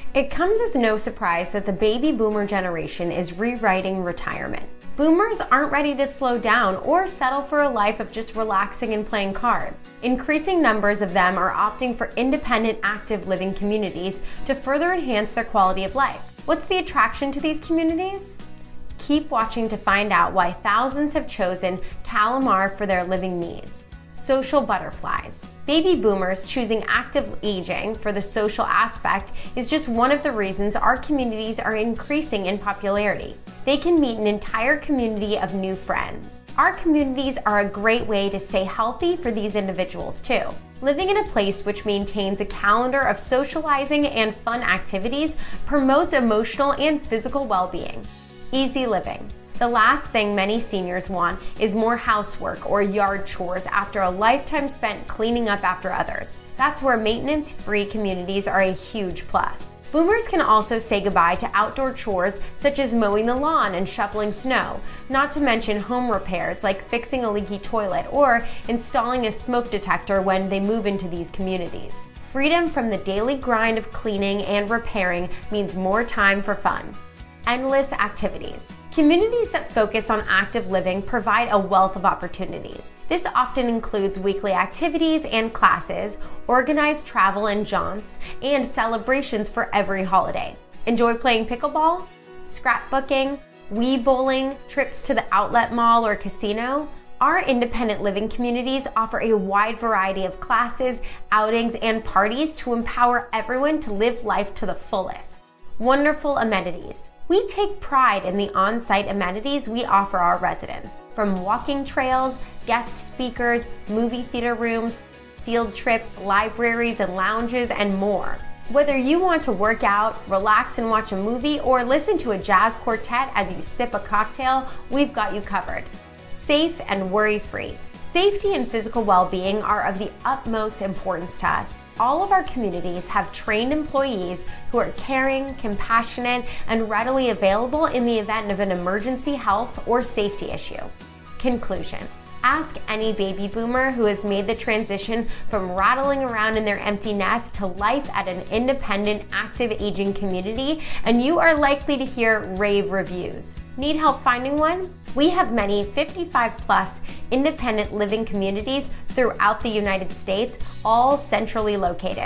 It comes as no surprise that the baby boomer generation is rewriting retirement. Boomers aren't ready to slow down or settle for a life of just relaxing and playing cards. Increasing numbers of them are opting for independent, active living communities to further enhance their quality of life. What's the attraction to these communities? Keep watching to find out why thousands have chosen Calamar for their living needs. Social butterflies. Baby boomers choosing active aging for the social aspect is just one of the reasons our communities are increasing in popularity. They can meet an entire community of new friends. Our communities are a great way to stay healthy for these individuals too. Living in a place which maintains a calendar of socializing and fun activities promotes emotional and physical well-being. Easy living. The last thing many seniors want is more housework or yard chores after a lifetime spent cleaning up after others. That's where maintenance-free communities are a huge plus. Boomers can also say goodbye to outdoor chores such as mowing the lawn and shoveling snow, not to mention home repairs like fixing a leaky toilet or installing a smoke detector when they move into these communities. Freedom from the daily grind of cleaning and repairing means more time for fun. Endless activities. Communities that focus on active living provide a wealth of opportunities. This often includes weekly activities and classes, organized travel and jaunts, and celebrations for every holiday. Enjoy playing pickleball, scrapbooking, Wii bowling, trips to the outlet mall or casino? Our independent living communities offer a wide variety of classes, outings, and parties to empower everyone to live life to the fullest. Wonderful amenities. We take pride in the on-site amenities we offer our residents, from walking trails, guest speakers, movie theater rooms, field trips, libraries and lounges, and more. Whether you want to work out, relax and watch a movie, or listen to a jazz quartet as you sip a cocktail, we've got you covered. Safe and worry-free. Safety and physical well-being are of the utmost importance to us. All of our communities have trained employees who are caring, compassionate, and readily available in the event of an emergency health or safety issue. Conclusion. Ask any baby boomer who has made the transition from rattling around in their empty nest to life at an independent, active aging community, and you are likely to hear rave reviews. Need help finding one? We have many 55+ independent living communities throughout the United States, all centrally located.